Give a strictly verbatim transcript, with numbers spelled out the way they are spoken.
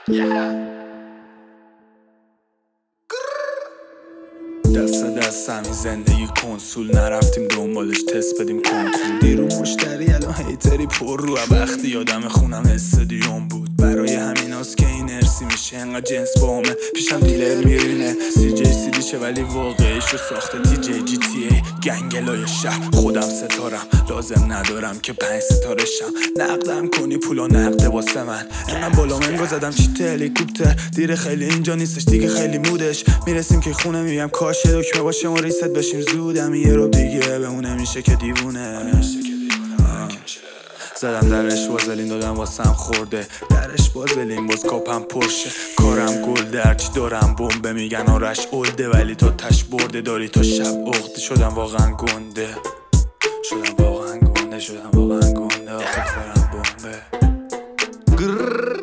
دست دست همین زندگی کنسول نرفتیم دنبالش تست بدیم کنکول. دیرو مشتری الان هیتری پر رو وقتی یادم خونم استادیوم بود. برای همین هاست که این ارسی میشه انقدر جنس با همه پیشم دیلر میرینه. سی جی سی دیشه ولی واقعیشو ساخته تی جی جی تی ای گنگلای شهر. خودم ستارم لازم ندارم که پنج ستاره شم. نقدم کنی پولا نقده واسه من. انقدر بالا منگو زدم چیت هلیکوپتر. دیره خیلی اینجا نیستش دیگه خیلی مودش. میرسیم که خونه میگم کاش دکمه باشه ما ریست بشیم زودم. یه رو دیگه بهونه میشه که دیوونه. زدم درش وازلین دادم واسم خورده. درش وازلین باز کاپم پرشه. کارم گل درچی دارم بمبه میگن آرش اولده ولی تو تش برده داری تا شب اخته. شدم واقعا گنده شدم واقعا گنده شدم واقعا گنده آخه فرم بمبه.